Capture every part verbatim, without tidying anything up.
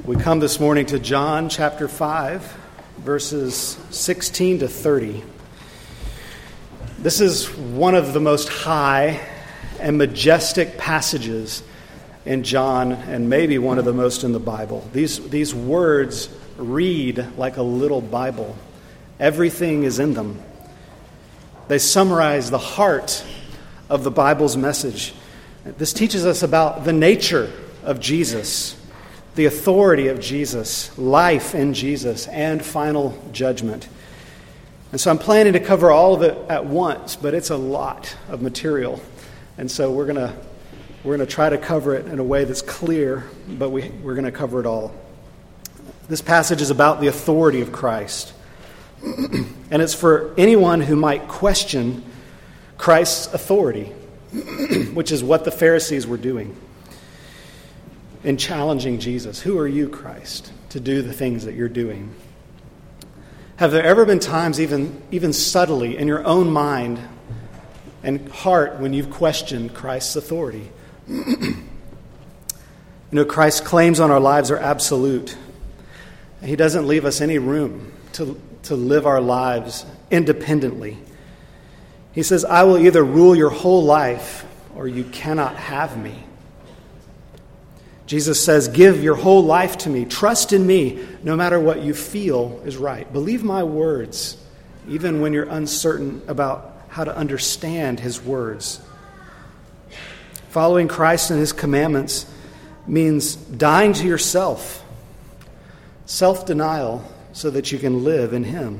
We come this morning to John chapter five, verses sixteen to thirty. This is one of the most high and majestic passages in John, and maybe one of the most in the Bible. These, these words read like a little Bible. Everything is in them. They summarize the heart of the Bible's message. This teaches us about the nature of Jesus, the authority of Jesus, life in Jesus, and final judgment. And so I'm planning to cover all of it at once, but it's a lot of material. And so we're going to we're going to try to cover it in a way that's clear, but we, we're going to cover it all. This passage is about the authority of Christ. And it's for anyone who might question Christ's authority, which is what the Pharisees were doing in challenging Jesus. Who are you, Christ, to do the things that you're doing? Have there ever been times, even, even subtly, in your own mind and heart, when you've questioned Christ's authority? You know, Christ's claims on our lives are absolute. He doesn't leave us any room to, to live our lives independently. He says, I will either rule your whole life or you cannot have me. Jesus says, give your whole life to me. Trust in me no matter what you feel is right. Believe my words, even when you're uncertain about how to understand his words. Following Christ and his commandments means dying to yourself, self-denial, so that you can live in him.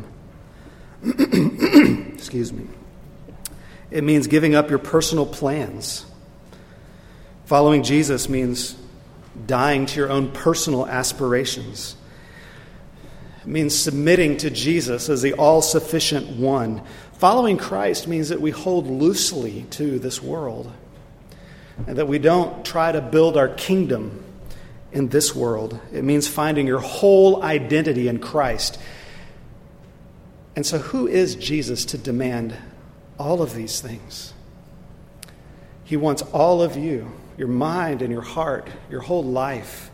Excuse me. It means giving up your personal plans. Following Jesus means dying to your own personal aspirations. It means submitting to Jesus as the all-sufficient one. Following Christ means that we hold loosely to this world and that we don't try to build our kingdom in this world. It means finding your whole identity in Christ. And so who is Jesus to demand all of these things? He wants all of you, your mind and your heart, your whole life.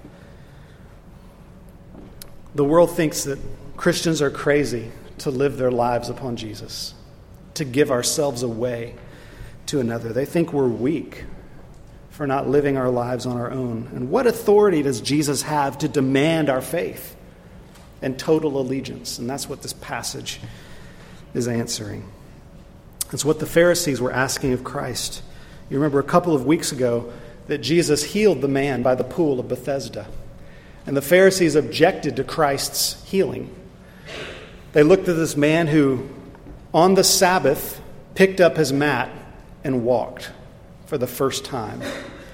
The world thinks that Christians are crazy to live their lives upon Jesus, to give ourselves away to another. They think we're weak for not living our lives on our own. And what authority does Jesus have to demand our faith and total allegiance? And that's what this passage is answering. It's what the Pharisees were asking of Christ. You remember a couple of weeks ago that Jesus healed the man by the pool of Bethesda. And the Pharisees objected to Christ's healing. They looked at this man who, on the Sabbath, picked up his mat and walked for the first time.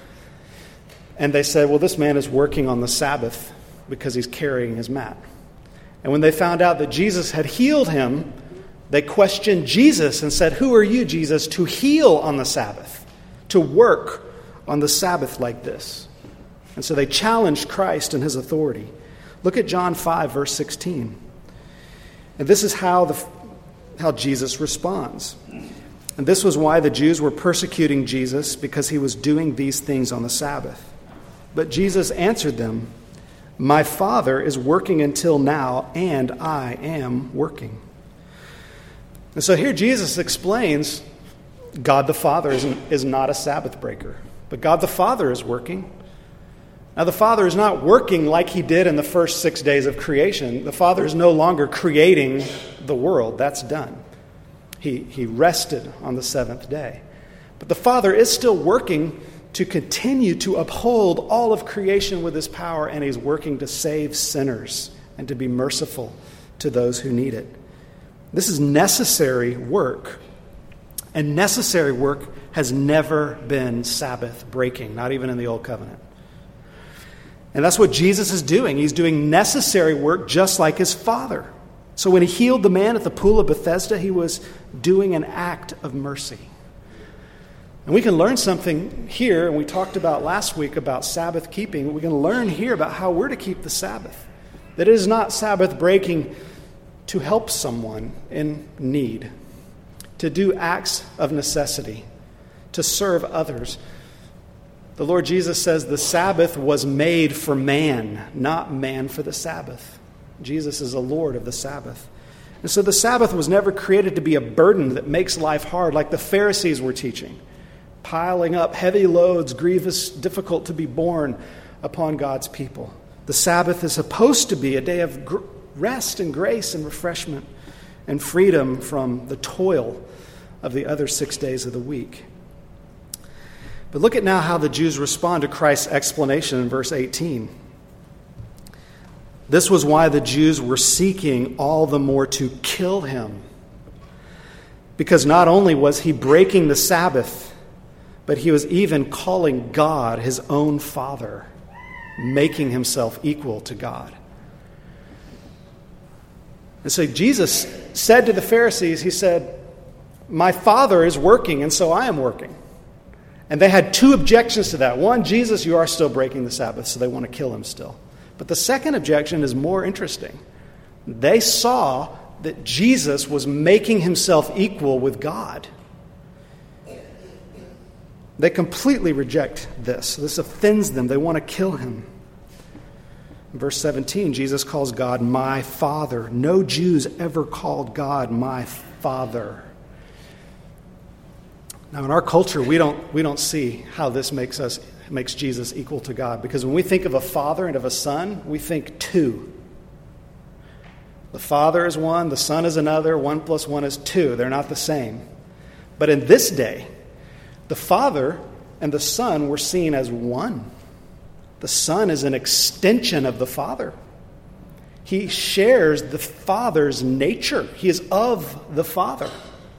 And they said, well, this man is working on the Sabbath because he's carrying his mat. And when they found out that Jesus had healed him, they questioned Jesus and said, who are you, Jesus, to heal on the Sabbath, to work on the Sabbath like this? And so they challenged Christ and his authority. Look at John five, verse sixteen. And this is how the how Jesus responds. And this was why the Jews were persecuting Jesus, because he was doing these things on the Sabbath. But Jesus answered them, my Father is working until now, and I am working. And so here Jesus explains God the Father is, is not a Sabbath breaker, but God the Father is working. Now the Father is not working like he did in the first six days of creation. The Father is no longer creating the world. That's done. He, he rested on the seventh day. But the Father is still working to continue to uphold all of creation with his power, and he's working to save sinners and to be merciful to those who need it. This is necessary work, and necessary work has never been Sabbath breaking, not even in the Old Covenant. And that's what Jesus is doing. He's doing necessary work just like his Father. So when he healed the man at the pool of Bethesda, he was doing an act of mercy. And we can learn something here, and we talked about last week about Sabbath keeping. We can learn here about how we're to keep the Sabbath. That it is not Sabbath breaking to help someone in need, to do acts of necessity, to serve others. The Lord Jesus says the Sabbath was made for man, not man for the Sabbath. Jesus is the Lord of the Sabbath. And so the Sabbath was never created to be a burden that makes life hard, like the Pharisees were teaching, piling up heavy loads, grievous, difficult to be borne upon God's people. The Sabbath is supposed to be a day of gr- rest and grace and refreshment and freedom from the toil of the other six days of the week. But look at now how the Jews respond to Christ's explanation in verse eighteen. This was why the Jews were seeking all the more to kill him. Because not only was he breaking the Sabbath, but he was even calling God his own Father, making himself equal to God. And so Jesus said to the Pharisees, he said, my Father is working, and so I am working. And they had two objections to that. One, Jesus, you are still breaking the Sabbath, so they want to kill him still. But the second objection is more interesting. They saw that Jesus was making himself equal with God. They completely reject this. This offends them. They want to kill him. In verse seventeen, Jesus calls God my Father. No Jews ever called God my Father. Now, in our culture, we don't we don't see how this makes us makes Jesus equal to God, because when we think of a father and of a son, we think two. The Father is one, the Son is another. One plus one is two. They're not the same. But in this day, the Father and the Son were seen as one. The Son is an extension of the Father. He shares the Father's nature. He is of the Father.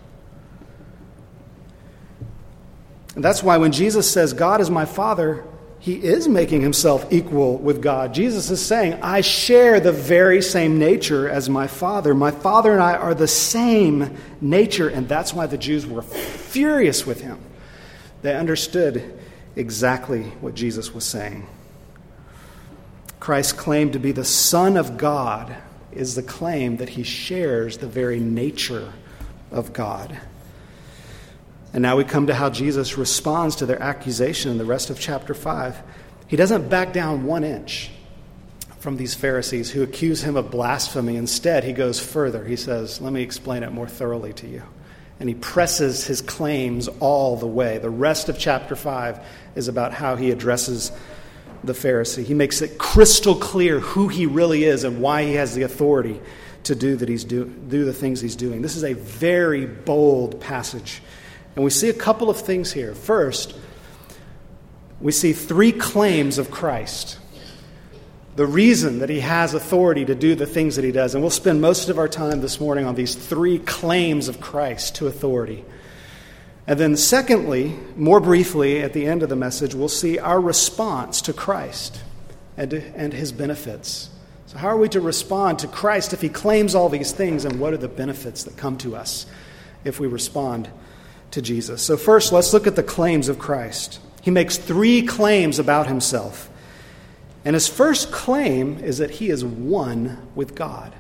And that's why when Jesus says, God is my Father, he is making himself equal with God. Jesus is saying, I share the very same nature as my Father. My Father and I are the same nature, and that's why the Jews were furious with him. They understood exactly what Jesus was saying. Christ's claim to be the Son of God is the claim that he shares the very nature of God. And now we come to how Jesus responds to their accusation in the rest of chapter five. He doesn't back down one inch from these Pharisees who accuse him of blasphemy. Instead, he goes further. He says, let me explain it more thoroughly to you. And he presses his claims all the way. The rest of chapter five is about how he addresses the Pharisee. He makes it crystal clear who he really is and why he has the authority to do that he's do, do the things he's doing. This is a very bold passage. And we see a couple of things here. First, we see three claims of Christ. The reason that he has authority to do the things that he does. And we'll spend most of our time this morning on these three claims of Christ to authority. And then secondly, more briefly at the end of the message, we'll see our response to Christ and, and his benefits. So how are we to respond to Christ if he claims all these things, and what are the benefits that come to us if we respond to Jesus? So first, let's look at the claims of Christ. He makes three claims about himself. And his first claim is that he is one with God.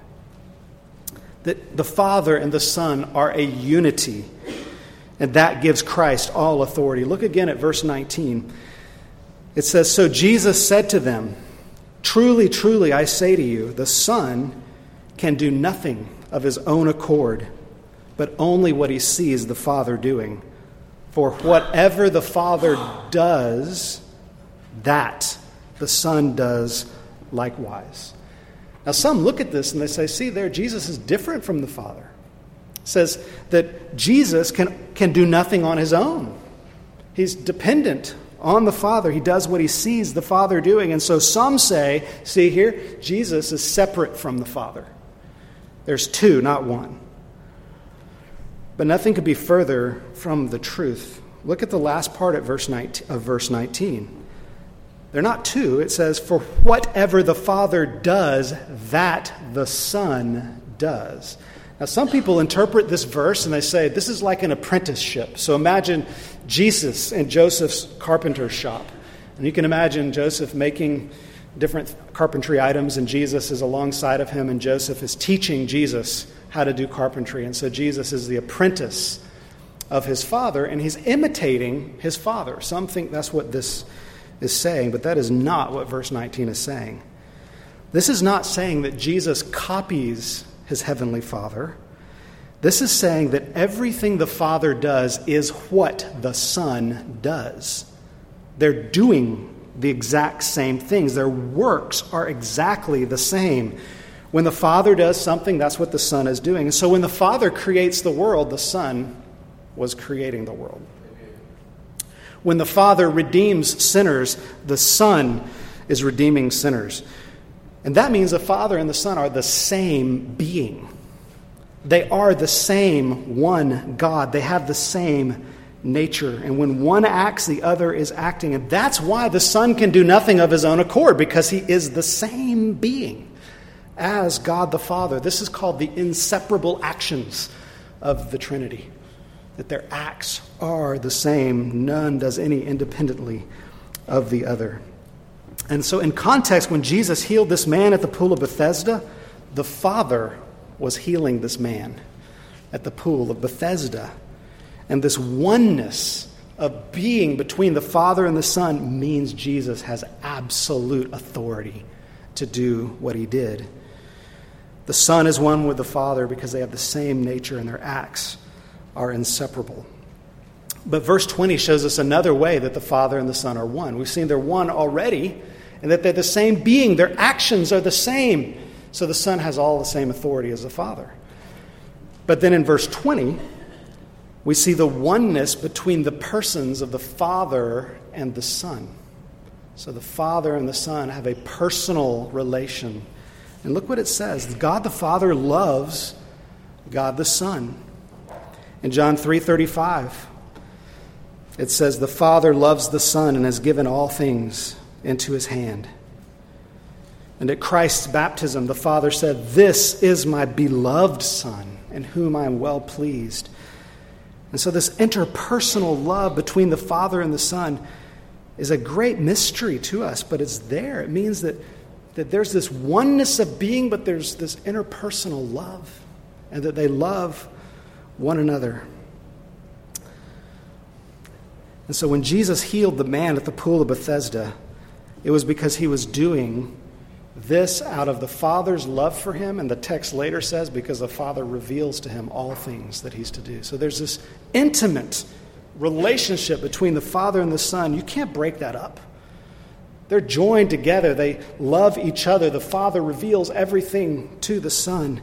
That the Father and the Son are a unity. And that gives Christ all authority. Look again at verse nineteen. It says, so Jesus said to them, truly, truly, I say to you, the Son can do nothing of his own accord, but only what he sees the Father doing. For whatever the Father does, that the Son does likewise. Now some look at this and they say, see there, Jesus is different from the Father. It says that Jesus can, can do nothing on his own. He's dependent on the Father. He does what he sees the Father doing. And so some say, see here, Jesus is separate from the Father. There's two, not one. But nothing could be further from the truth. Look at the last part of verse nineteen, of verse nineteen. They're not two. It says, for whatever the Father does, that the Son does. Now, some people interpret this verse and they say this is like an apprenticeship. So imagine Jesus in Joseph's carpenter's shop. And you can imagine Joseph making different carpentry items, and Jesus is alongside of him, and Joseph is teaching Jesus how to do carpentry. And so Jesus is the apprentice of his father, and he's imitating his father. Some think that's what this is saying, but that is not what verse nineteen is saying. This is not saying that Jesus copies his heavenly Father. This is saying that everything the Father does is what the Son does. They're doing the exact same things. Their works are exactly the same. When the Father does something, that's what the Son is doing. And so when the Father creates the world, the Son was creating the world. When the Father redeems sinners, the Son is redeeming sinners. And that means the Father and the Son are the same being. They are the same one God. They have the same nature. And when one acts, the other is acting. And that's why the Son can do nothing of his own accord, because he is the same being as God the Father. This is called the inseparable actions of the Trinity. That their acts are the same. None does any independently of the other. And so in context, when Jesus healed this man at the pool of Bethesda, the Father was healing this man at the pool of Bethesda. And this oneness of being between the Father and the Son means Jesus has absolute authority to do what he did. The Son is one with the Father because they have the same nature and their acts are inseparable. But verse twenty shows us another way that the Father and the Son are one. We've seen they're one already, and that they're the same being. Their actions are the same. So the Son has all the same authority as the Father. But then in verse twenty, we see the oneness between the persons of the Father and the Son. So the Father and the Son have a personal relation. And look what it says. God the Father loves God the Son. In John three thirty-five, it says, the Father loves the Son and has given all things into his hand. And at Christ's baptism, the Father said, this is my beloved Son, in whom I am well pleased. And so this interpersonal love between the Father and the Son is a great mystery to us, but it's there. It means that, that there's this oneness of being, but there's this interpersonal love, and that they love one another. And so when Jesus healed the man at the pool of Bethesda, it was because he was doing this out of the Father's love for him, and the text later says because the Father reveals to him all things that he's to do. So there's this intimate relationship between the Father and the Son. You can't break that up. They're joined together. They love each other. The Father reveals everything to the Son.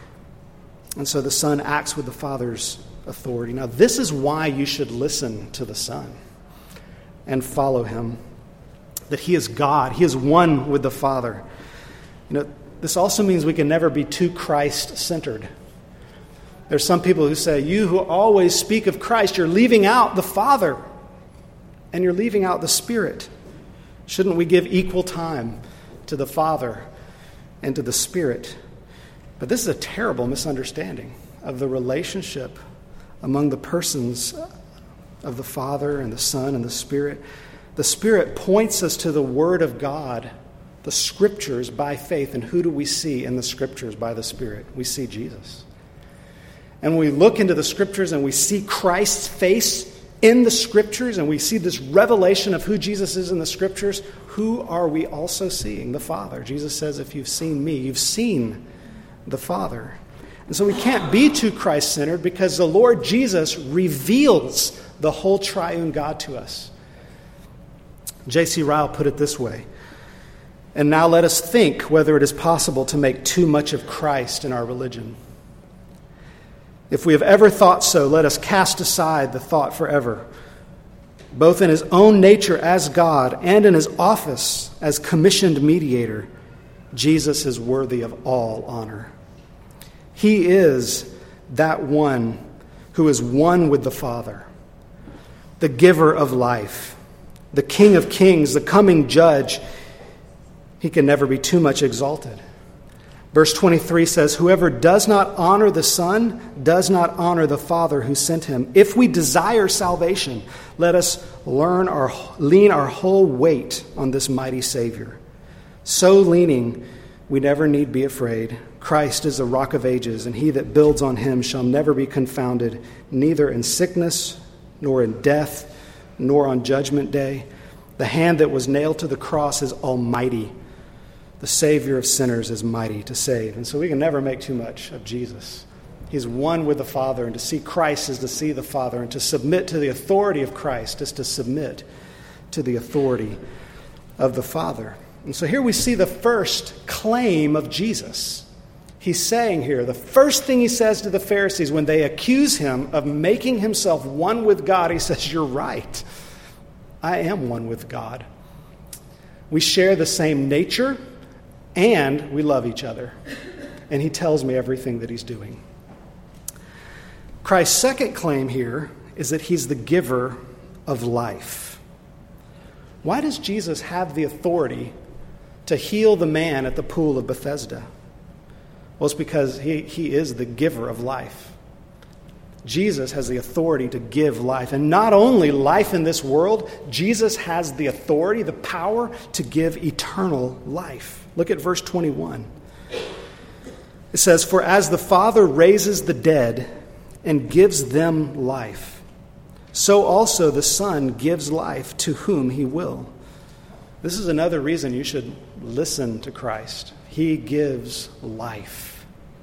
And so the Son acts with the Father's authority. Now, this is why you should listen to the Son and follow him. That he is God. He is one with the Father. You know, this also means we can never be too Christ-centered. There's some people who say, you who always speak of Christ, you're leaving out the Father and you're leaving out the Spirit. Shouldn't we give equal time to the Father and to the Spirit? But this is a terrible misunderstanding of the relationship among the persons of the Father and the Son and the Spirit. The Spirit points us to the Word of God, the Scriptures, by faith. And who do we see in the Scriptures by the Spirit? We see Jesus. And when we look into the Scriptures and we see Christ's face in the Scriptures and we see this revelation of who Jesus is in the Scriptures, who are we also seeing? The Father. Jesus says, if you've seen me, you've seen the Father. And so we can't be too Christ-centered because the Lord Jesus reveals the whole triune God to us. J C Ryle put it this way, and now let us think whether it is possible to make too much of Christ in our religion. If we have ever thought so, let us cast aside the thought forever. Both in his own nature as God and in his office as commissioned mediator, Jesus is worthy of all honor. He is that one who is one with the Father, the giver of life, the King of kings, the coming judge. He can never be too much exalted. Verse twenty-three says, whoever does not honor the Son does not honor the Father who sent him. If we desire salvation, let us learn our, lean our whole weight on this mighty Savior. So leaning, we never need be afraid. Christ is the rock of ages, and he that builds on him shall never be confounded, neither in sickness, nor in death, nor on judgment day. The hand that was nailed to the cross is almighty. The Savior of sinners is mighty to save. And so we can never make too much of Jesus. He's one with the Father, and to see Christ is to see the Father, and to submit to the authority of Christ is to submit to the authority of the Father. And so here we see the first claim of Jesus. He's saying here, the first thing he says to the Pharisees when they accuse him of making himself one with God, he says, "You're right. I am one with God. We share the same nature, and we love each other." And he tells me everything that he's doing. Christ's second claim here is that he's the giver of life. Why does Jesus have the authority to heal the man at the pool of Bethesda? Well, it's because he, he is the giver of life. Jesus has the authority to give life. And not only life in this world, Jesus has the authority, the power to give eternal life. Look at verse twenty-one. It says, "For as the Father raises the dead and gives them life, so also the Son gives life to whom he will." This is another reason you should listen to Christ. He gives life.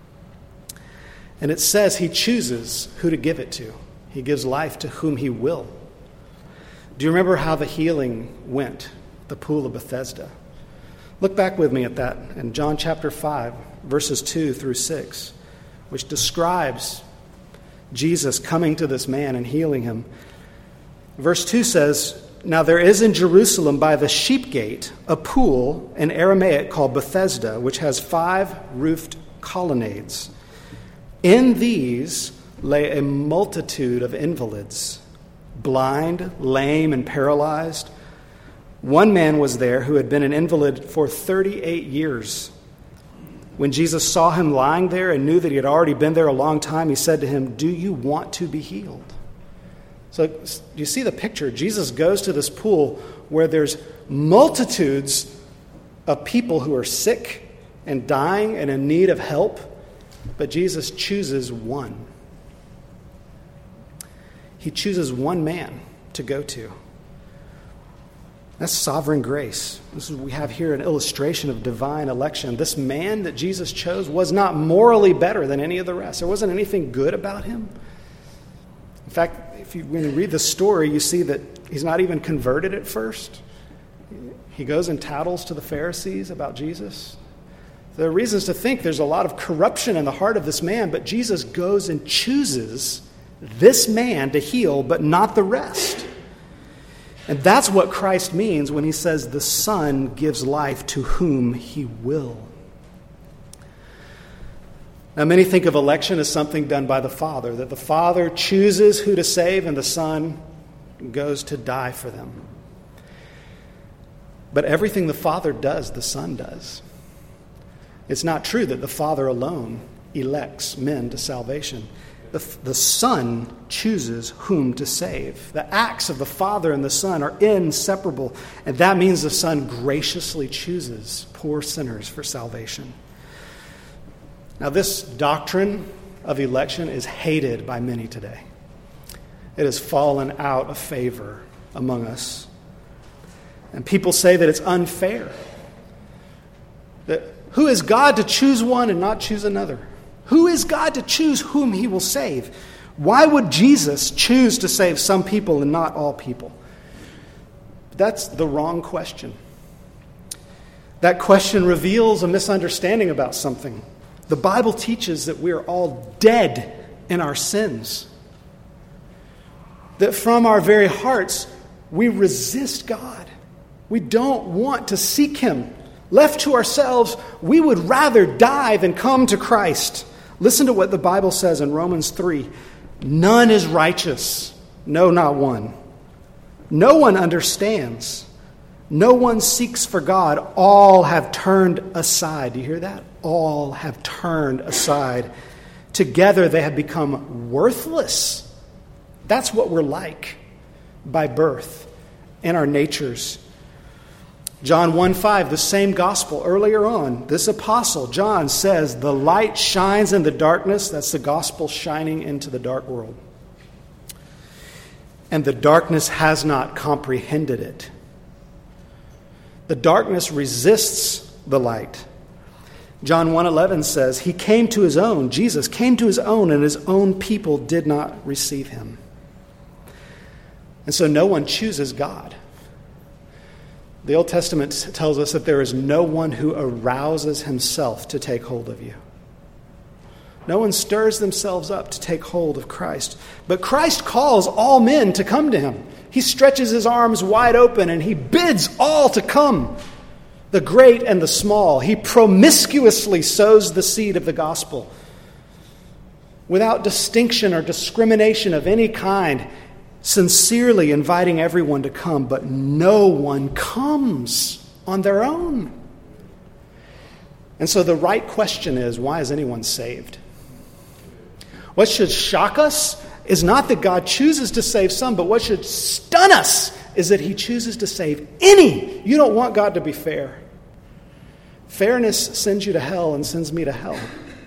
And it says he chooses who to give it to. He gives life to whom he will. Do you remember how the healing went, the pool of Bethesda? Look back with me at that in John chapter five, verses two through six, which describes Jesus coming to this man and healing him. Verse two says, "Now there is in Jerusalem by the sheep gate a pool in Aramaic called Bethesda, which has five roofed colonnades. In these lay a multitude of invalids, blind, lame, and paralyzed. One man was there who had been an invalid for thirty-eight years. When Jesus saw him lying there and knew that he had already been there a long time, he said to him, 'Do you want to be healed?'" So you see the picture. Jesus goes to this pool where there's multitudes of people who are sick and dying and in need of help, but Jesus chooses one. He chooses one man to go to. That's sovereign grace. This is, we have here an illustration of divine election. This man that Jesus chose was not morally better than any of the rest. There wasn't anything good about him. In fact, if you, when you read the story, you see that he's not even converted at first. He goes and tattles to the Pharisees about Jesus. There are reasons to think there's a lot of corruption in the heart of this man, but Jesus goes and chooses this man to heal, but not the rest. And that's what Christ means when he says the Son gives life to whom he will. Now, many think of election as something done by the Father, that the Father chooses who to save and the Son goes to die for them. But everything the Father does, the Son does. It's not true that the Father alone elects men to salvation. The, the Son chooses whom to save. The acts of the Father and the Son are inseparable, and that means the Son graciously chooses poor sinners for salvation. Now, this doctrine of election is hated by many today. It has fallen out of favor among us. And people say that it's unfair. That who is God to choose one and not choose another? Who is God to choose whom he will save? Why would Jesus choose to save some people and not all people? That's the wrong question. That question reveals a misunderstanding about something. The Bible teaches that we are all dead in our sins. That from our very hearts, we resist God. We don't want to seek him. Left to ourselves, we would rather die than come to Christ. Listen to what the Bible says in Romans three. None is righteous. No, not one. No one understands. No one seeks for God. All have turned aside. Do you hear that? All have turned aside. Together they have become worthless. That's what we're like by birth and our natures. John one five, the same gospel earlier on, this apostle, John, says, the light shines in the darkness. That's the gospel shining into the dark world. And the darkness has not comprehended it. The darkness resists the light. John one eleven says, he came to his own, Jesus came to his own, and his own people did not receive him. And so no one chooses God. The Old Testament tells us that there is no one who arouses himself to take hold of you. No one stirs themselves up to take hold of Christ. But Christ calls all men to come to him. He stretches his arms wide open and he bids all to come, the great and the small. He promiscuously sows the seed of the gospel without distinction or discrimination of any kind, sincerely inviting everyone to come, but no one comes on their own. And so the right question is, why is anyone saved? What should shock us is not that God chooses to save some, but what should stun us is that he chooses to save any. You don't want God to be fair. Fairness sends you to hell and sends me to hell.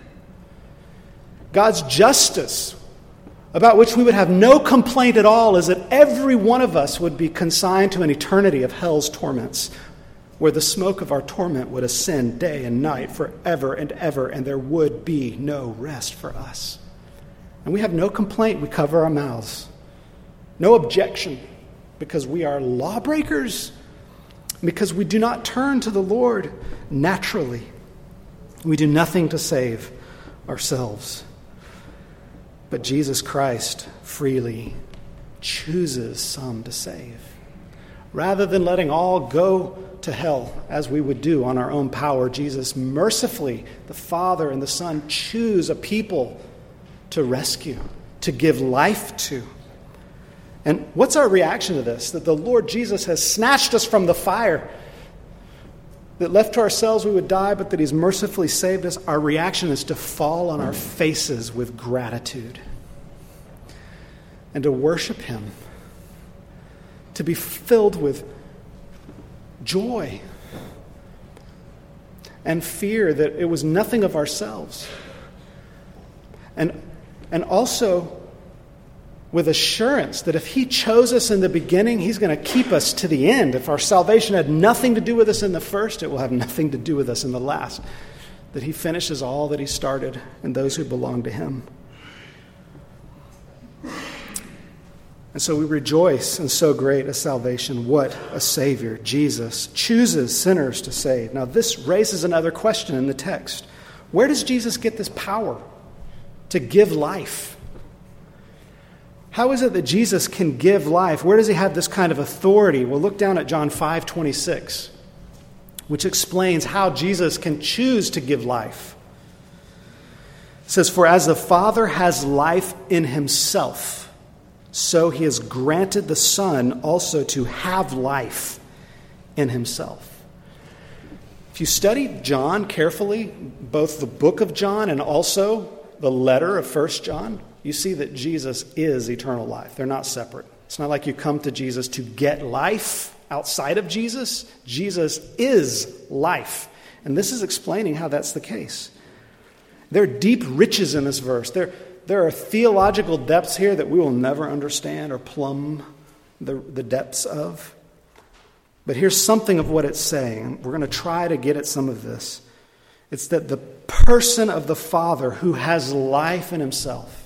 God's justice, about which we would have no complaint at all, is that every one of us would be consigned to an eternity of hell's torments, where the smoke of our torment would ascend day and night forever and ever, and there would be no rest for us. And we have no complaint. We cover our mouths. No objection, because we are lawbreakers, because we do not turn to the Lord naturally. We do nothing to save ourselves. But Jesus Christ freely chooses some to save. Rather than letting all go to hell, as we would do on our own power, Jesus mercifully, the Father and the Son, choose a people to rescue, to give life to. And what's our reaction to this? That the Lord Jesus has snatched us from the fire, that left to ourselves we would die, but that he's mercifully saved us. Our reaction is to fall on our faces with gratitude and to worship him, to be filled with joy and fear that it was nothing of ourselves. And, and also with assurance that if he chose us in the beginning, he's going to keep us to the end. If our salvation had nothing to do with us in the first, it will have nothing to do with us in the last. That he finishes all that he started in those who belong to him. And so we rejoice in so great a salvation. What a Savior. Jesus chooses sinners to save. Now this raises another question in the text. Where does Jesus get this power to give life? How is it that Jesus can give life? Where does he have this kind of authority? Well, look down at John five twenty-six, which explains how Jesus can choose to give life. It says, "For as the Father has life in himself, so he has granted the Son also to have life in himself." If you study John carefully, both the book of John and also the letter of First John, you see that Jesus is eternal life. They're not separate. It's not like you come to Jesus to get life outside of Jesus. Jesus is life. And this is explaining how that's the case. There are deep riches in this verse. There, there are theological depths here that we will never understand or plumb the, the depths of. But here's something of what it's saying. We're going to try to get at some of this. It's that the person of the Father who has life in himself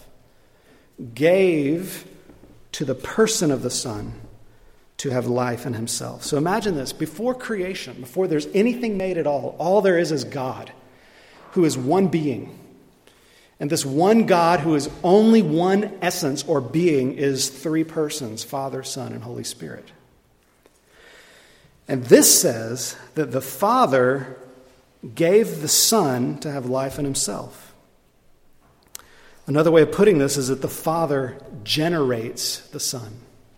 gave to the person of the Son to have life in himself. So imagine this. Before creation, before there's anything made at all, all there is is God, who is one being. And this one God, who is only one essence or being, is three persons, Father, Son, and Holy Spirit. And this says that the Father gave the Son to have life in himself. Another way of putting this is that the Father generates the Son.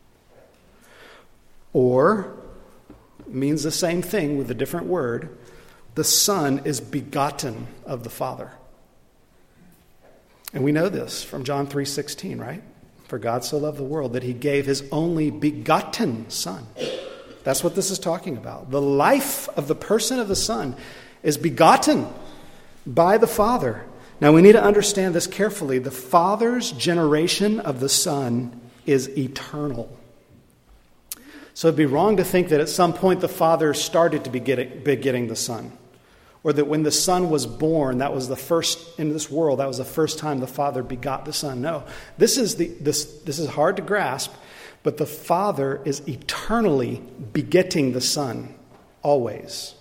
Or, means the same thing with a different word, the Son is begotten of the Father. And we know this from John three sixteen, right? For God so loved the world that he gave his only begotten Son. That's what this is talking about. The life of the person of the Son is begotten by the Father. Now we need to understand this carefully. The Father's generation of the Son is eternal. So it'd be wrong to think that at some point the Father started to be getting, begetting the Son, or that when the Son was born, that was the first, in this world, that was the first time the Father begot the Son. No, this is, the, this, this is hard to grasp, but the Father is eternally begetting the Son, always.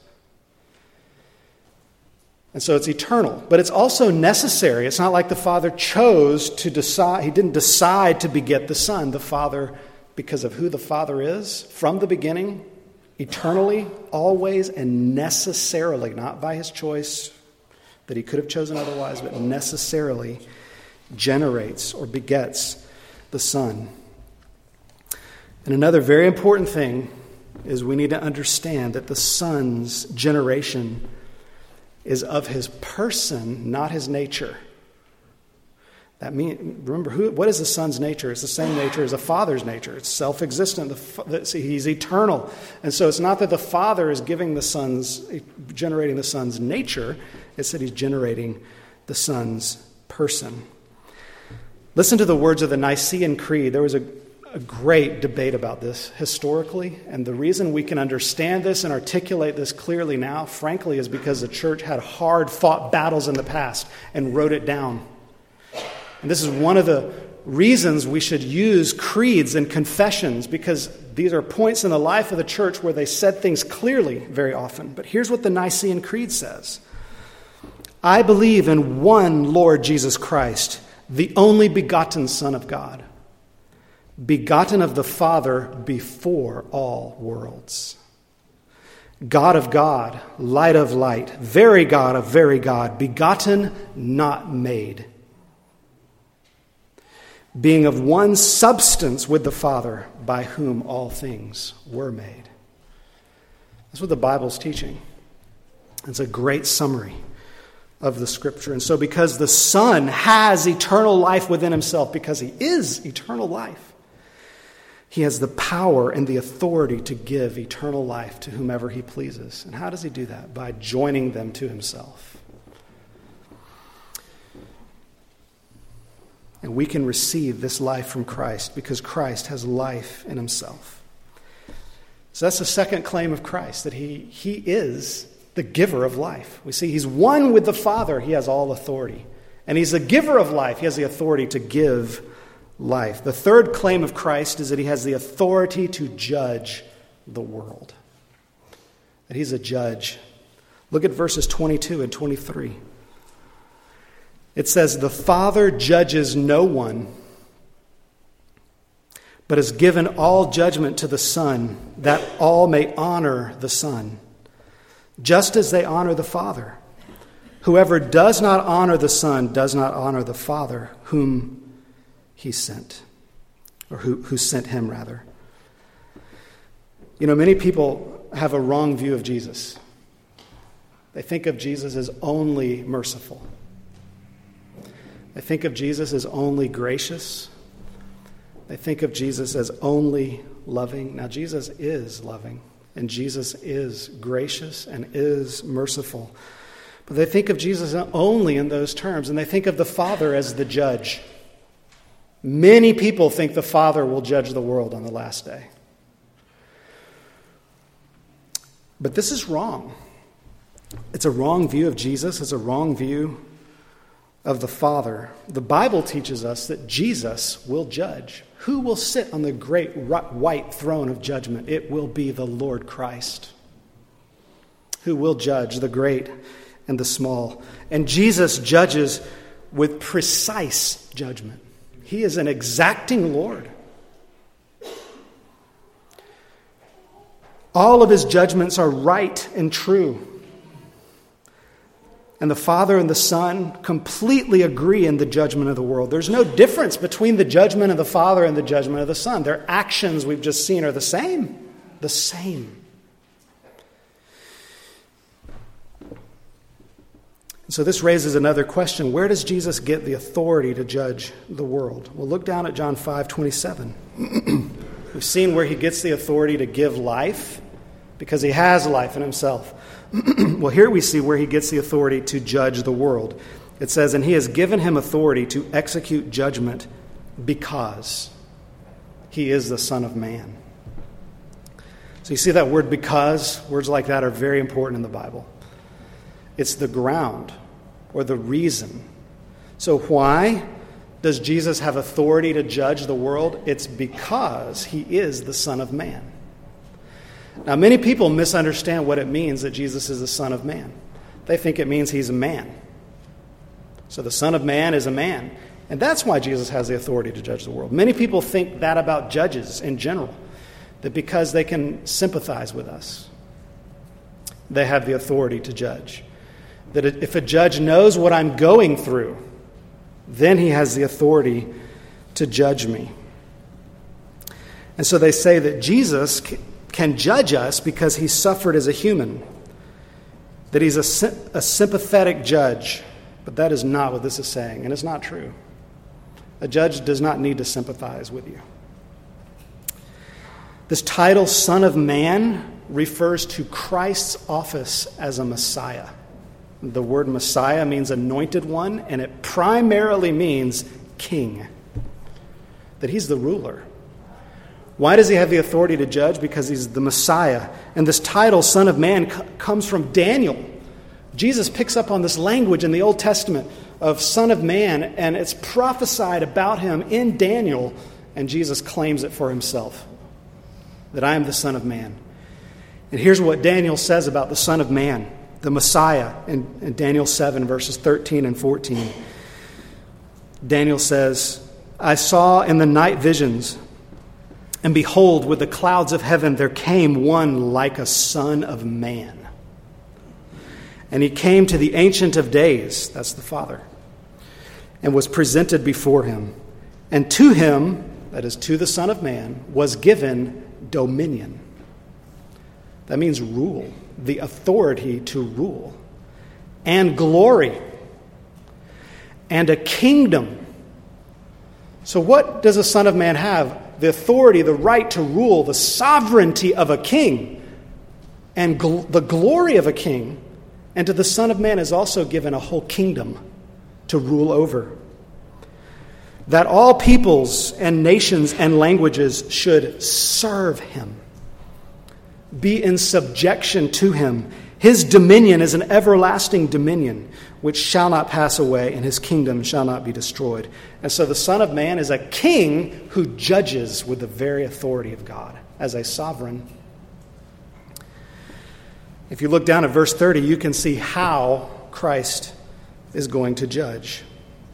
And so it's eternal, but it's also necessary. It's not like the Father chose to decide, he didn't decide to beget the Son. The Father, because of who the Father is, from the beginning, eternally, always, and necessarily, not by his choice that he could have chosen otherwise, but necessarily generates or begets the Son. And another very important thing is we need to understand that the Son's generation is of his person, not his nature. That mean, remember, who, what is the Son's nature? It's the same nature as the Father's nature. It's self-existent. The, the, see, he's eternal. And so it's not that the Father is giving the Son's, generating the Son's nature. It's that he's generating the Son's person. Listen to the words of the Nicene Creed. There was a a great debate about this historically, and the reason we can understand this and articulate this clearly now, frankly, is because the church had hard-fought battles in the past and wrote it down. And this is one of the reasons we should use creeds and confessions, because these are points in the life of the church where they said things clearly very often. But here's what the Nicene Creed says. I believe in one Lord Jesus Christ, the only begotten Son of God, begotten of the Father before all worlds. God of God, light of light, very God of very God, begotten, not made. Being of one substance with the Father, by whom all things were made. That's what the Bible's teaching. It's a great summary of the Scripture. And so because the Son has eternal life within himself, because he is eternal life, he has the power and the authority to give eternal life to whomever he pleases. And how does he do that? By joining them to himself. And we can receive this life from Christ because Christ has life in himself. So that's the second claim of Christ, that he, he is the giver of life. We see he's one with the Father. He has all authority. And he's the giver of life. He has the authority to give life. The third claim of Christ is that he has the authority to judge the world. That he's a judge. Look at verses twenty-two and twenty-three. It says, the Father judges no one, but has given all judgment to the Son, that all may honor the Son, just as they honor the Father. Whoever does not honor the Son does not honor the Father, whom he sent, or who, who sent him, rather. You know, many people have a wrong view of Jesus. They think of Jesus as only merciful. They think of Jesus as only gracious. They think of Jesus as only loving. Now, Jesus is loving, and Jesus is gracious and is merciful. But they think of Jesus only in those terms, and they think of the Father as the judge. Many people think the Father will judge the world on the last day. But this is wrong. It's a wrong view of Jesus. It's a wrong view of the Father. The Bible teaches us that Jesus will judge. Who will sit on the great white throne of judgment? It will be the Lord Christ, who will judge the great and the small. And Jesus judges with precise judgment. He is an exacting Lord. All of his judgments are right and true. And the Father and the Son completely agree in the judgment of the world. There's no difference between the judgment of the Father and the judgment of the Son. Their actions, we've just seen, are the same. The same. So this raises another question. Where does Jesus get the authority to judge the world? Well, look down at John five twenty-seven. We've seen where he gets the authority to give life because he has life in himself. Well, here we see where he gets the authority to judge the world. It says, and he has given him authority to execute judgment because he is the Son of Man. So you see that word because? Words like that are very important in the Bible. It's the ground or the reason. So why does Jesus have authority to judge the world? It's because he is the Son of Man. Now, many people misunderstand what it means that Jesus is the Son of Man. They think it means he's a man. So the Son of Man is a man. And that's why Jesus has the authority to judge the world. Many people think that about judges in general, that because they can sympathize with us, they have the authority to judge. That if a judge knows what I'm going through, then he has the authority to judge me. And so they say that Jesus can judge us because he suffered as a human, that he's a, a sympathetic judge. But that is not what this is saying, and it's not true. A judge does not need to sympathize with you. This title, Son of Man, refers to Christ's office as a Messiah. The word Messiah means anointed one, and it primarily means king, that he's the ruler. Why does he have the authority to judge? Because he's the Messiah. And this title, Son of Man, c- comes from Daniel. Jesus picks up on this language in the Old Testament of Son of Man, and it's prophesied about him in Daniel, and Jesus claims it for himself, that I am the Son of Man. And here's what Daniel says about the Son of Man, the Messiah, in, in Daniel seven, verses thirteen and fourteen. Daniel says, I saw in the night visions, and behold, with the clouds of heaven there came one like a son of man. And he came to the Ancient of Days, that's the Father, and was presented before him. And to him, that is to the Son of Man, was given dominion. That means rule, the authority to rule, and glory, and a kingdom. So what does a Son of Man have? The authority, the right to rule, the sovereignty of a king, and gl- the glory of a king. And to the Son of Man is also given a whole kingdom to rule over. That all peoples and nations and languages should serve him, be in subjection to him. His dominion is an everlasting dominion which shall not pass away, and his kingdom shall not be destroyed. And so the Son of Man is a king who judges with the very authority of God as a sovereign. If you look down at verse thirty, you can see how Christ is going to judge.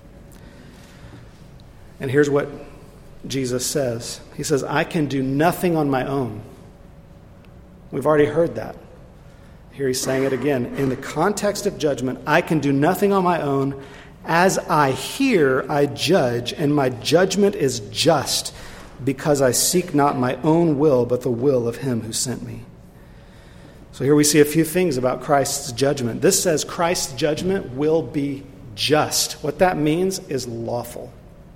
And here's what Jesus says. He says, I can do nothing on my own. We've already heard that. Here he's saying it again. In the context of judgment, I can do nothing on my own. As I hear, I judge, and my judgment is just, because I seek not my own will, but the will of him who sent me. So here we see a few things about Christ's judgment. This says Christ's judgment will be just. What that means is lawful.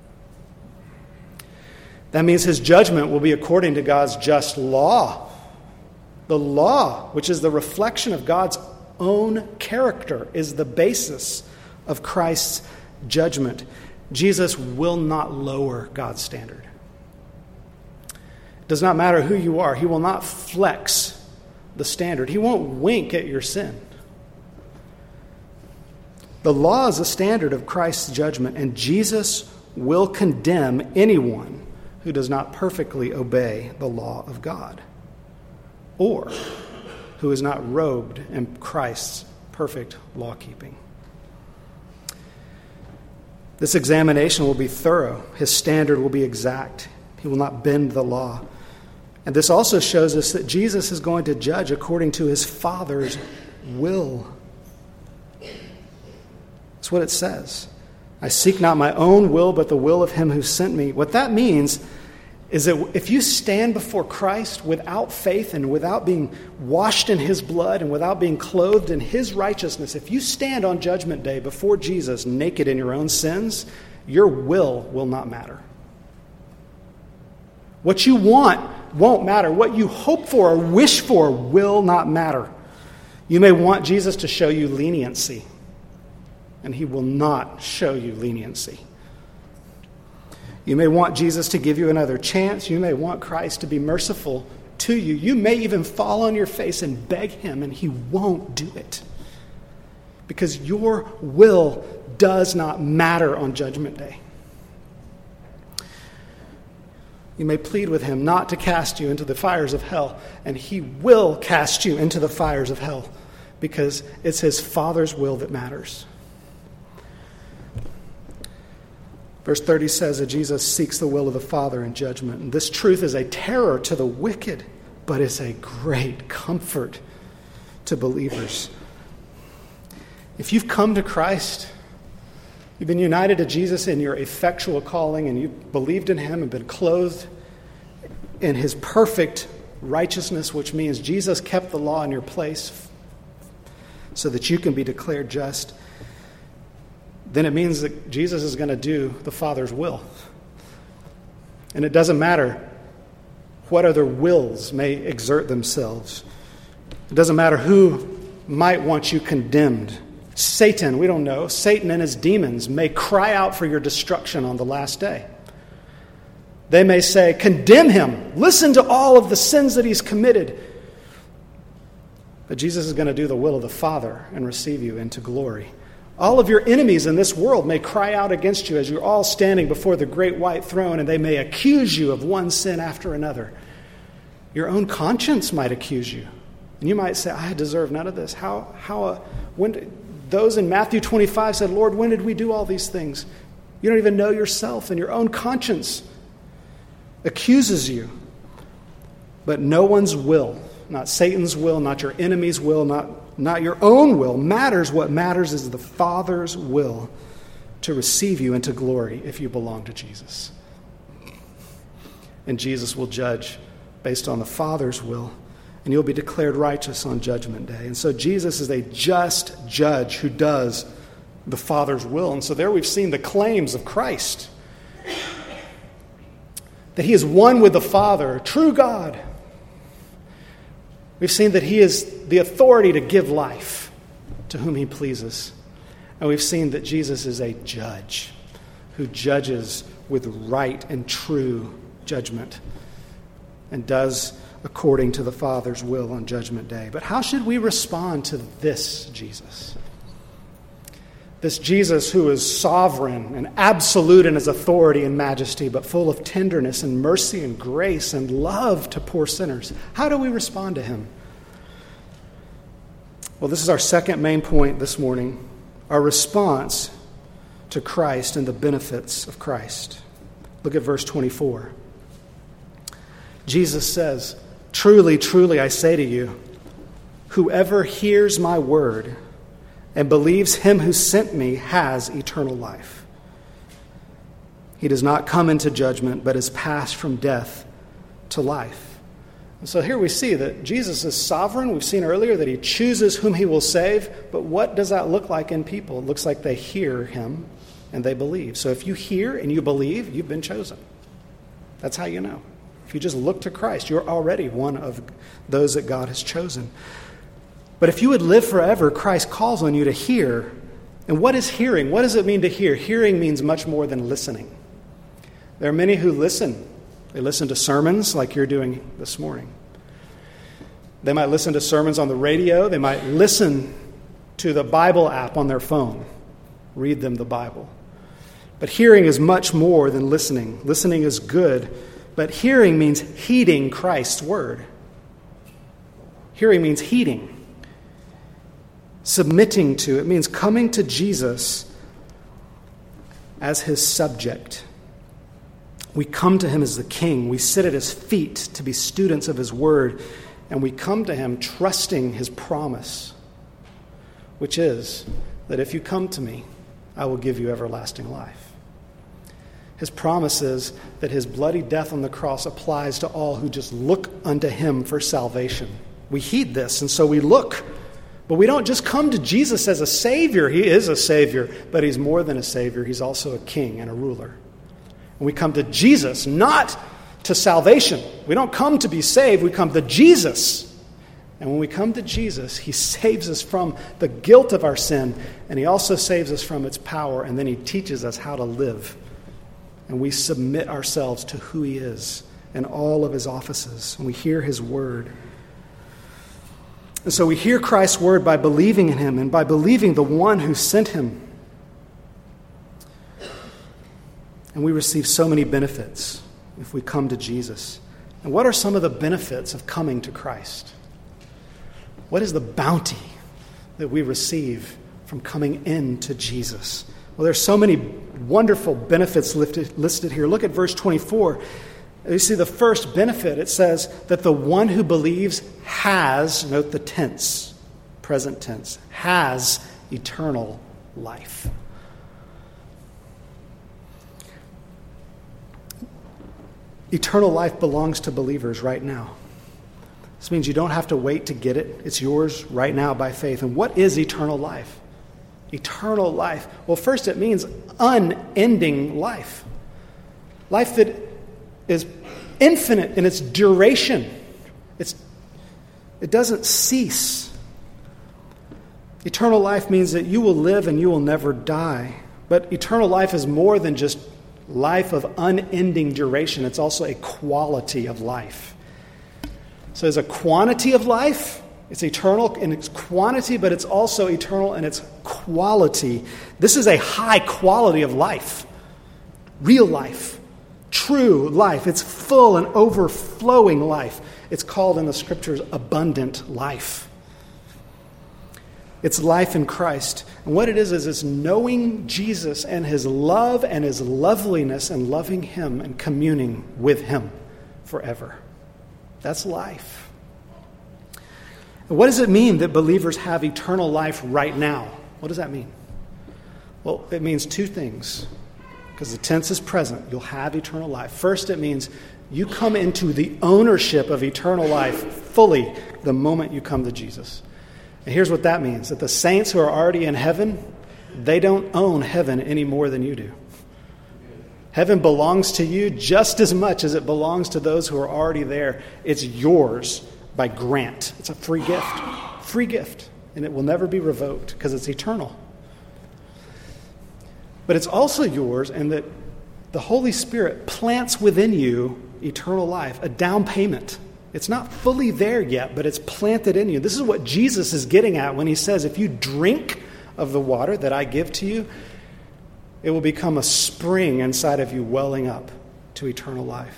That means his judgment will be according to God's just law. The law, which is the reflection of God's own character, is the basis of Christ's judgment. Jesus will not lower God's standard. It does not matter who you are. He will not flex the standard. He won't wink at your sin. The law is a standard of Christ's judgment, and Jesus will condemn anyone who does not perfectly obey the law of God, or who is not robed in Christ's perfect law-keeping. This examination will be thorough. His standard will be exact. He will not bend the law. And this also shows us that Jesus is going to judge according to his Father's will. That's what it says. I seek not my own will, but the will of him who sent me. What that means is that if you stand before Christ without faith and without being washed in his blood and without being clothed in his righteousness, if you stand on Judgment Day before Jesus naked in your own sins, your will will not matter. What you want won't matter. What you hope for or wish for will not matter. You may want Jesus to show you leniency, and he will not show you leniency. You may want Jesus to give you another chance. You may want Christ to be merciful to you. You may even fall on your face and beg him, and he won't do it. Because your will does not matter on Judgment Day. You may plead with him not to cast you into the fires of hell, and he will cast you into the fires of hell, because it's his Father's will that matters. Verse thirty says that Jesus seeks the will of the Father in judgment. And this truth is a terror to the wicked, but it's a great comfort to believers. If you've come to Christ, you've been united to Jesus in your effectual calling, and you've believed in him and been clothed in his perfect righteousness, which means Jesus kept the law in your place so that you can be declared just, then it means that Jesus is going to do the Father's will. And it doesn't matter what other wills may exert themselves. It doesn't matter who might want you condemned. Satan, we don't know, Satan and his demons may cry out for your destruction on the last day. They may say, condemn him. Listen to all of the sins that he's committed. But Jesus is going to do the will of the Father and receive you into glory. All of your enemies in this world may cry out against you as you're all standing before the great white throne, and they may accuse you of one sin after another. Your own conscience might accuse you. And you might say, I deserve none of this. How, how, uh, when, those in Matthew twenty-five said, Lord, when did we do all these things? You don't even know yourself, and your own conscience accuses you. But no one's will, not Satan's will, not your enemy's will, not Not your own will matters. What matters is the Father's will to receive you into glory if you belong to Jesus. And Jesus will judge based on the Father's will, and you'll be declared righteous on Judgment Day. And so Jesus is a just judge who does the Father's will. And so there we've seen the claims of Christ, that he is one with the Father, true God. We've seen that he is the authority to give life to whom he pleases. And we've seen that Jesus is a judge who judges with right and true judgment and does according to the Father's will on Judgment Day. But how should we respond to this Jesus? This Jesus who is sovereign and absolute in his authority and majesty, but full of tenderness and mercy and grace and love to poor sinners. How do we respond to him? Well, this is our second main point this morning, our response to Christ and the benefits of Christ. Look at verse twenty-four. Jesus says, truly, truly, I say to you, whoever hears my word and believes him who sent me has eternal life. He does not come into judgment, but is passed from death to life. And so here we see that Jesus is sovereign. We've seen earlier that he chooses whom he will save. But what does that look like in people? It looks like they hear him and they believe. So if you hear and you believe, you've been chosen. That's how you know. If you just look to Christ, you're already one of those that God has chosen. But if you would live forever, Christ calls on you to hear. And what is hearing? What does it mean to hear? Hearing means much more than listening. There are many who listen. They listen to sermons like you're doing this morning. They might listen to sermons on the radio. They might listen to the Bible app on their phone. Read them the Bible. But hearing is much more than listening. Listening is good, but hearing means heeding Christ's word. Hearing means heeding. Submitting to, it means coming to Jesus as his subject. We come to him as the king. We sit at his feet to be students of his word, and we come to him trusting his promise, which is that if you come to me, I will give you everlasting life. His promise is that his bloody death on the cross applies to all who just look unto him for salvation. We heed this, and so we look. But we don't just come to Jesus as a Savior. He is a Savior, but he's more than a Savior. He's also a king and a ruler. And we come to Jesus, not to salvation. We don't come to be saved. We come to Jesus. And when we come to Jesus, he saves us from the guilt of our sin, and he also saves us from its power, and then he teaches us how to live. And we submit ourselves to who he is and all of his offices, and we hear his word. And so we hear Christ's word by believing in him and by believing the one who sent him. And we receive so many benefits if we come to Jesus. And what are some of the benefits of coming to Christ? What is the bounty that we receive from coming into Jesus? Well, there's so many wonderful benefits listed, listed here. Look at verse twenty-four. You see the first benefit. It says that the one who believes has, note the tense, present tense, has eternal life. Eternal life belongs to believers right now. This means you don't have to wait to get it. It's yours right now by faith. And what is eternal life? Eternal life. Well, first it means unending life. Life that is infinite in its duration. It's, it doesn't cease. Eternal life means that you will live and you will never die. But eternal life is more than just life of unending duration. It's also a quality of life. So there's a quantity of life. It's eternal in its quantity, but it's also eternal in its quality. This is a high quality of life. Real life. True life. It's full and overflowing life. It's called in the scriptures abundant life. It's life in Christ. And what it is, is it's knowing Jesus and his love and his loveliness and loving him and communing with him forever. That's life. And what does it mean that believers have eternal life right now? What does that mean? Well, it means two things. Because the tense is present. You'll have eternal life. First, it means you come into the ownership of eternal life fully the moment you come to Jesus. And here's what that means. That the saints who are already in heaven, they don't own heaven any more than you do. Heaven belongs to you just as much as it belongs to those who are already there. It's yours by grant. It's a free gift. Free gift. And it will never be revoked because it's eternal. But it's also yours in that the Holy Spirit plants within you eternal life, a down payment. It's not fully there yet, but it's planted in you. This is what Jesus is getting at when he says, if you drink of the water that I give to you, it will become a spring inside of you welling up to eternal life.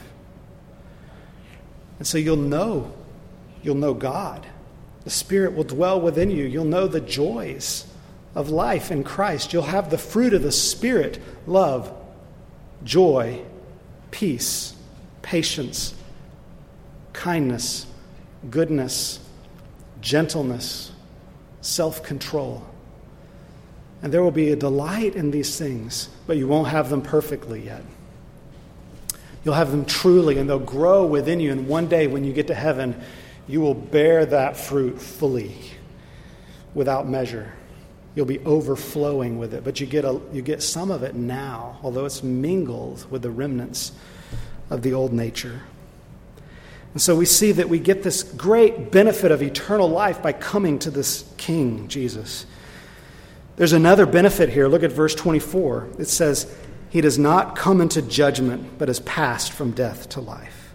And so you'll know, you'll know God. The Spirit will dwell within you. You'll know the joys of life in Christ. You'll have the fruit of the Spirit, love, joy, peace, patience, kindness, goodness, gentleness, self-control. And there will be a delight in these things, but you won't have them perfectly yet. You'll have them truly, and they'll grow within you. And one day when you get to heaven, you will bear that fruit fully, without measure. You'll be overflowing with it, but you get a, you get some of it now, although it's mingled with the remnants of the old nature. And so we see that we get this great benefit of eternal life by coming to this King, Jesus. There's another benefit here. Look at verse twenty-four. It says, he does not come into judgment, but has passed from death to life.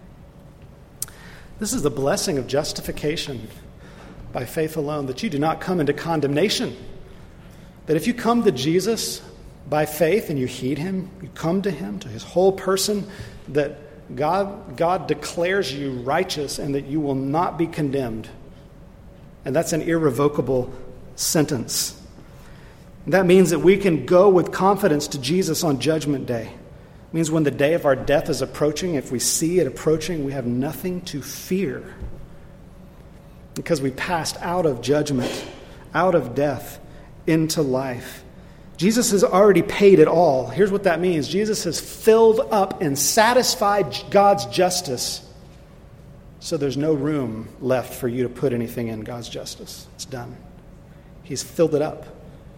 This is the blessing of justification by faith alone, that you do not come into condemnation. That if you come to Jesus by faith and you heed him, you come to him, to his whole person, that God, God declares you righteous and that you will not be condemned. And that's an irrevocable sentence. That means that we can go with confidence to Jesus on Judgment Day. It means when the day of our death is approaching, if we see it approaching, we have nothing to fear. Because we passed out of judgment, out of death, into life. Jesus has already paid it all. Here's what that means. Jesus has filled up and satisfied God's justice. So there's no room left for you to put anything in God's justice. It's done. He's filled it up.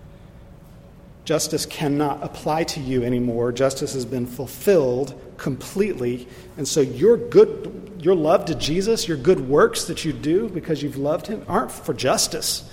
Justice cannot apply to you anymore. Justice has been fulfilled completely. And so your good, your love to Jesus, your good works that you do because you've loved him, aren't for justice.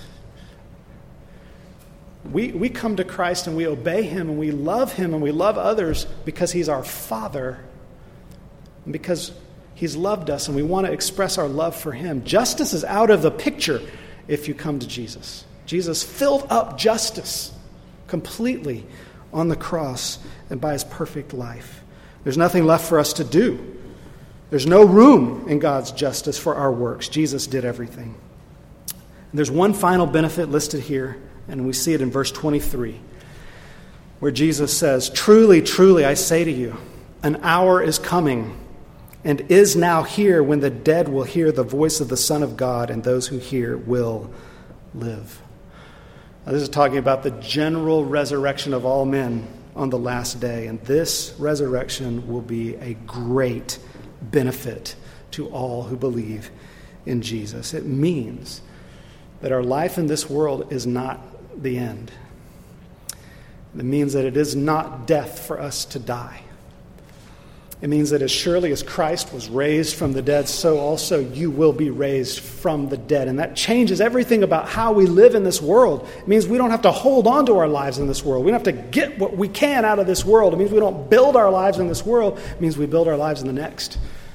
We, we come to Christ and we obey him and we love him and we love others because he's our Father. And because He's loved us, and we want to express our love for him. Justice is out of the picture if you come to Jesus. Jesus filled up justice completely on the cross and by his perfect life. There's nothing left for us to do. There's no room in God's justice for our works. Jesus did everything. And there's one final benefit listed here, and we see it in verse twenty-three, where Jesus says, "Truly, truly, I say to you, an hour is coming and is now here when the dead will hear the voice of the Son of God, and those who hear will live." Now, this is talking about the general resurrection of all men on the last day, and this resurrection will be a great benefit to all who believe in Jesus. It means that our life in this world is not the end. It means that it is not death for us to die. It means that as surely as Christ was raised from the dead, so also you will be raised from the dead. And that changes everything about how we live in this world. It means we don't have to hold on to our lives in this world. We don't have to get what we can out of this world. It means we don't build our lives in this world. It means we build our lives in the next.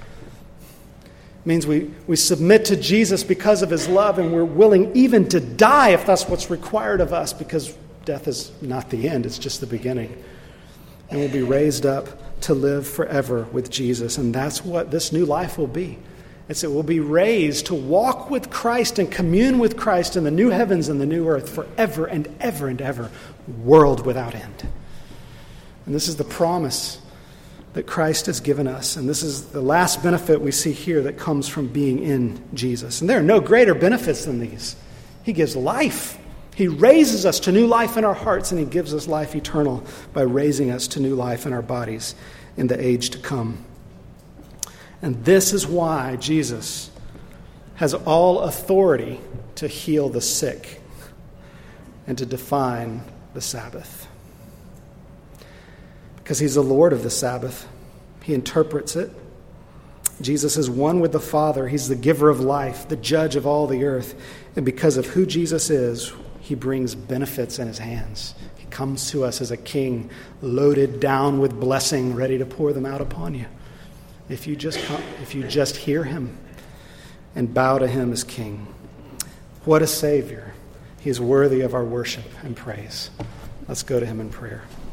It means we, we submit to Jesus because of his love, and we're willing even to die if that's what's required of us, because death is not the end, it's just the beginning. And we'll be raised up to live forever with Jesus. And that's what this new life will be. It's it will be raised to walk with Christ and commune with Christ in the new heavens and the new earth forever and ever and ever, world without end. And this is the promise that Christ has given us. And this is the last benefit we see here that comes from being in Jesus. And there are no greater benefits than these. He gives life. He raises us to new life in our hearts, and he gives us life eternal by raising us to new life in our bodies in the age to come. And this is why Jesus has all authority to heal the sick and to define the Sabbath. Because he's the Lord of the Sabbath. He interprets it. Jesus is one with the Father. He's the giver of life, the judge of all the earth. And because of who Jesus is, he brings benefits in his hands. He comes to us as a king, loaded down with blessing, ready to pour them out upon you. If you just come, if you just hear him and bow to him as king. What a Savior. He is worthy of our worship and praise. Let's go to him in prayer.